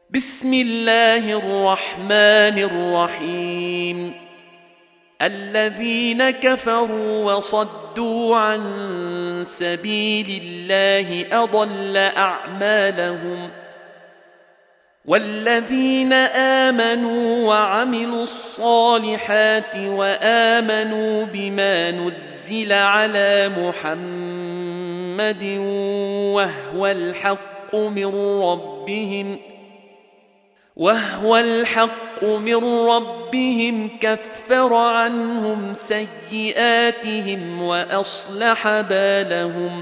بسم الله الرحمن الرحيم. الذين كفروا وصدوا عن سبيل الله أضل أعمالهم، والذين آمنوا وعملوا الصالحات وآمنوا بما نزل على محمد وهو الحق من ربهم كفر عنهم سيئاتهم وأصلح بالهم.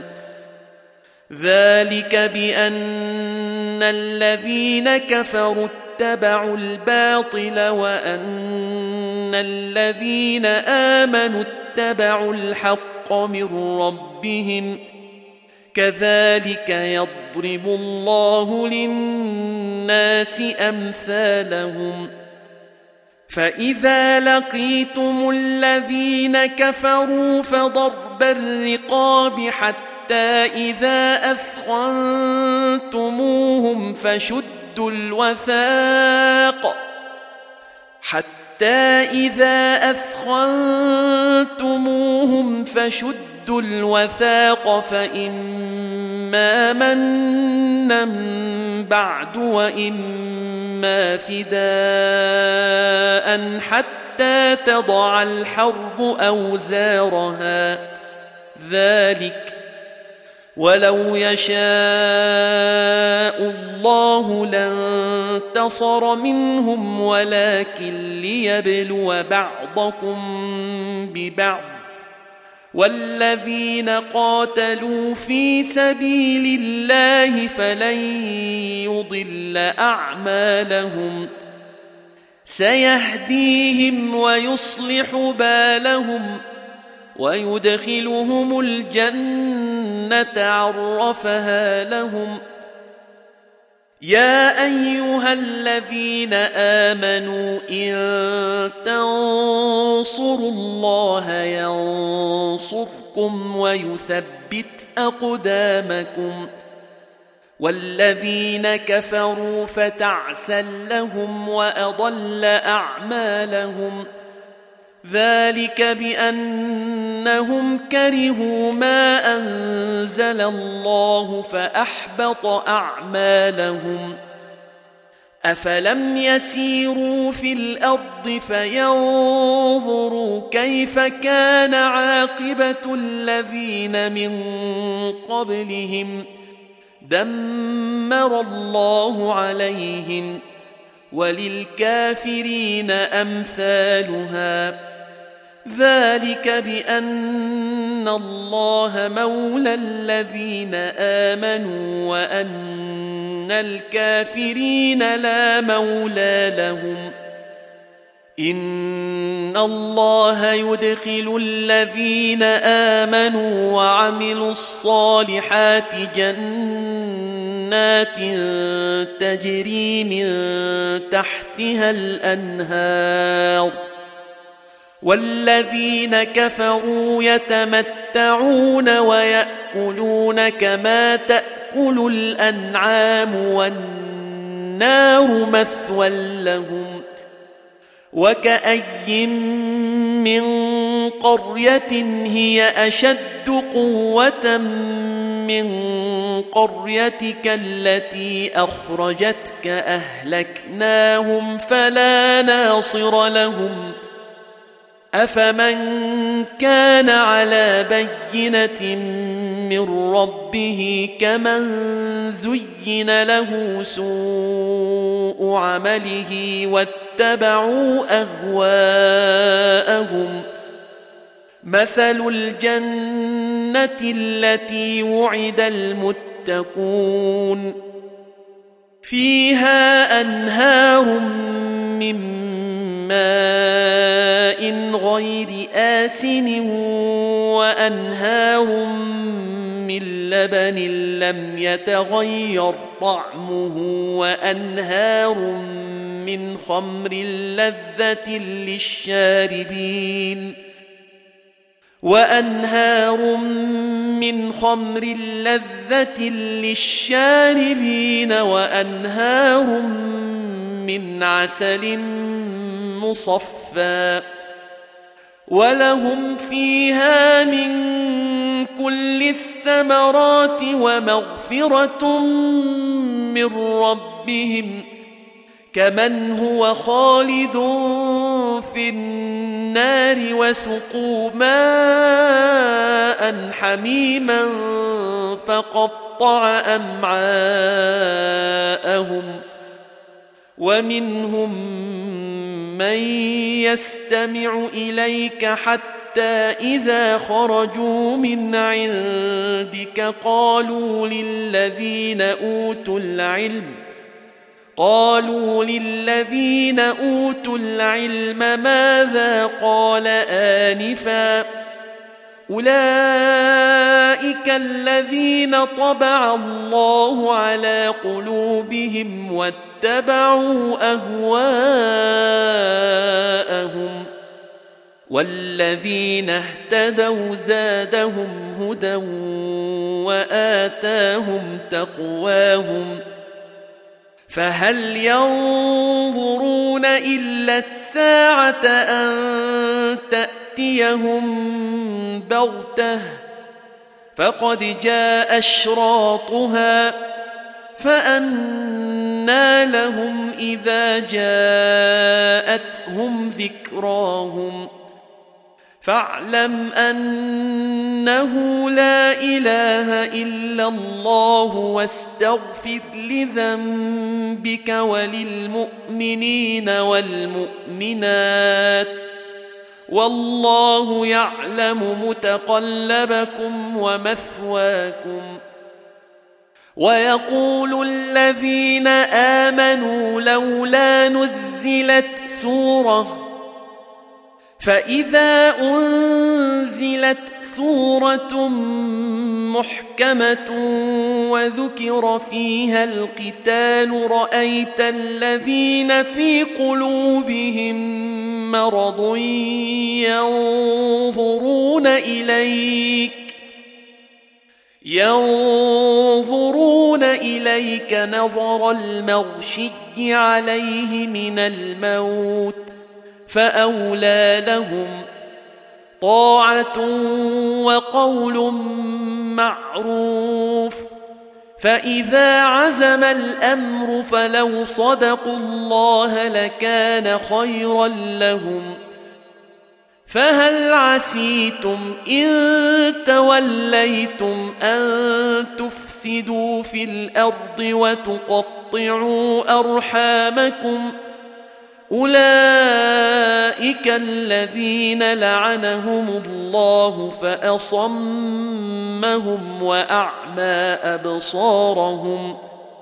ذلك بأن الذين كفروا اتبعوا الباطل وأن الذين آمنوا اتبعوا الحق من ربهم، كذلك يضرب الله للناس أمثالهم. فإذا لقيتم الذين كفروا فضرب الرقاب حتى إذا أثخنتموهم فشدوا الوثاق فإما منا بعد وإما فداء حتى تضع الحرب أوزارها. ذلك ولو يشاء الله لانتصر منهم ولكن ليبلو بعضكم ببعض، والذين قاتلوا في سبيل الله فلن يضل أعمالهم، سيهديهم ويصلح بالهم ويدخلهم الجنة عرفها لهم. يا أيها الذين آمنوا إن تنصروا الله ينصركم ويثبت أقدامكم، والذين كفروا فتعسا لهم وأضل أعمالهم. ذلك بأنهم كرهوا ما أنزل الله فأحبط أعمالهم. أفلم يسيروا في الأرض فينظروا كيف كان عاقبة الذين من قبلهم، دمر الله عليهم، وللكافرين أمثالها. ذلك بأن الله مولى الذين آمنوا وأن الكافرين لا مولى لهم. إن الله يدخل الذين آمنوا وعملوا الصالحات جنات تجري من تحتها الأنهار، والذين كفروا يتمتعون ويأكلون كما تأكل الأنعام والنار مثوى لهم. وكأي من قرية هي أشد قوة من قريتك التي أخرجتك أهلكناهم فلا ناصر لهم. أفمن كان على بينة من ربه كمن زين له سوء عمله واتبعوا أهواءهم. مثل الجنة التي وعد المتقون فيها أنهار من ماء غير آسن وأنهار من لبن لم يتغير طعمه وأنهار من خمر لذة للشاربين وأنهار من عسل مصفى ولهم فيها من كل الثمرات ومغفرة من ربهم كمن هو خالد في النار وسقوا ماء حميما فقطع أمعاءهم ومنهم من يستمع إليك حتى إذا خرجوا من عندك قالوا للذين أوتوا العلم ماذا قال آنفا أولئك الذين طبع الله على قلوبهم واتبعوا أهواءهم والذين اهتدوا زادهم هدى وآتاهم تقواهم فهل ينظرون إلا الساعة أن تأتيهم بغتة فقد جاء أشراطها فأنى لهم إذا جاءتهم ذكراهم فاعلم أنه لا إله إلا الله واستغفر لذنبك وللمؤمنين والمؤمنات والله يعلم متقلبكم ومثواكم ويقول الذين آمنوا لولا نزلت سورة فإذا أنزلت سورة محكمة وذكر فيها القتال رأيت الذين في قلوبهم مرض ينظرون إليك نظر المغشي عليه من الموت فأولى لهم طاعة وقول معروف فإذا عزم الأمر فلو صدقوا الله لكان خيرا لهم فهل عسيتم إن توليتم أن تفسدوا في الأرض وتقطعوا أرحامكم أولئك الذين لعنهم الله فأصمهم وأعمى أبصارهم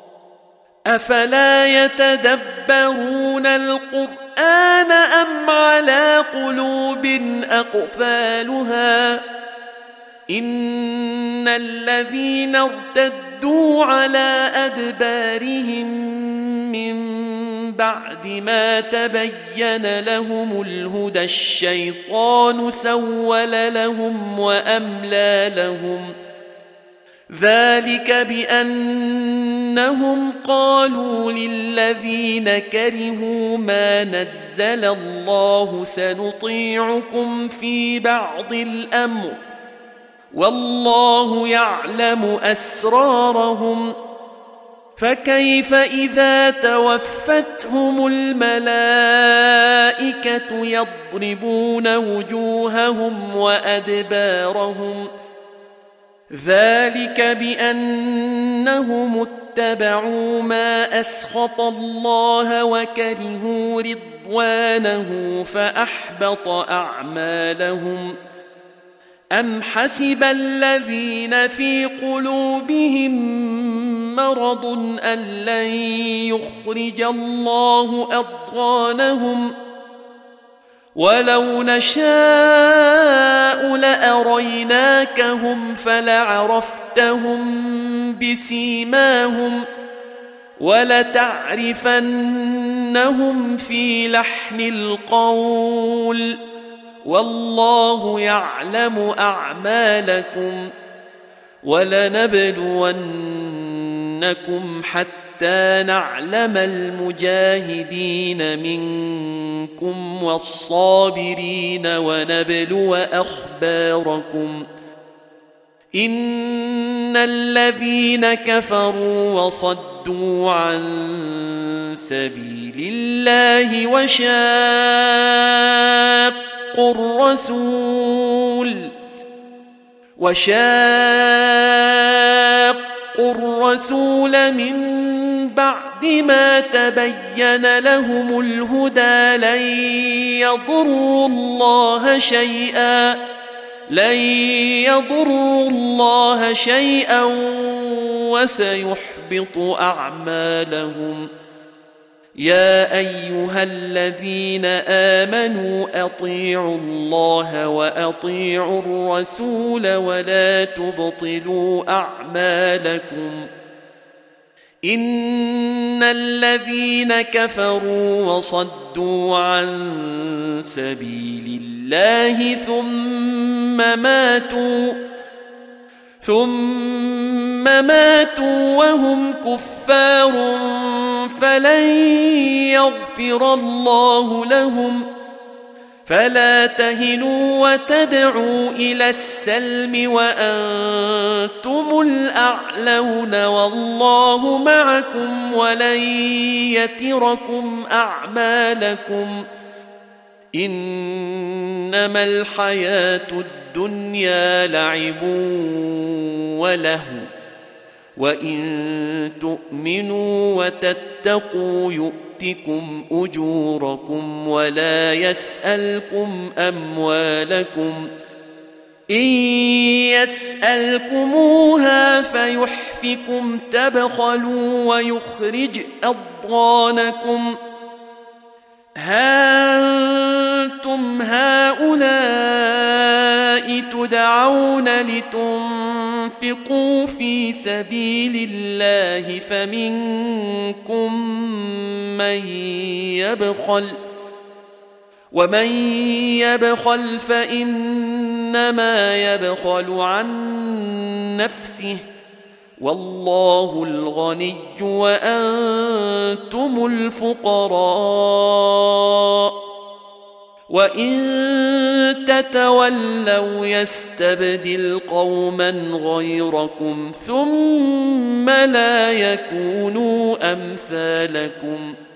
أفلا يتدبرون القرآن أم على قلوب أقفالها إن الذين ارتدوا على أدبارهم من بعد ما تبين لهم الهدى الشيطان سول لهم وأملى لهم ذلك بأنهم قالوا للذين كرهوا ما نزل الله سنطيعكم في بعض الأمر والله يعلم أسرارهم فكيف إذا توفتهم الملائكة يضربون وجوههم وأدبارهم ذلك بأنهم اتبعوا ما أسخط الله وكرهوا رضوانه فأحبط أعمالهم أم حسب الذين في قلوبهم مرض أن لن يخرج الله أضغانهم ولو نشاء لأريناكهم فلعرفتهم بسيماهم ولتعرفنهم في لحن القول والله يعلم أعمالكم ولنبلونكم حتى حتى نعلم المجاهدين منكم والصابرين ونبلو أخباركم إن الذين كفروا وصدوا عن سبيل الله وشاقوا الرسول من بعد ما تبين لهم الهدى لن يضروا الله شيئا وسيحبط أعمالهم يا أيها الذين آمنوا أطيعوا الله وأطيعوا الرسول ولا تبطلوا أعمالكم إن الذين كفروا وصدوا عن سبيل الله ثم ماتوا وهم كفار فلن يغفر الله لهم فلا تهنوا وتدعوا إلى السلم وأنتم الأعلون والله معكم ولن يتركم أعمالكم إنما الحياة الدنيا لعب ولهو وإن تؤمنوا وتتقوا يؤتكم أجوركم ولا يسألكم أموالكم إن يسألكموها فيحفكم تبخلوا ويخرج أضغانكم ها أنتم هؤلاء تدعون لتنفقوا في سبيل الله فمنكم من يبخل ومن يبخل فإنما يبخل عن نفسه والله الغني وأنتم الفقراء وإن تتولوا يستبدل قوما غيركم ثم لا يكونوا أمثالكم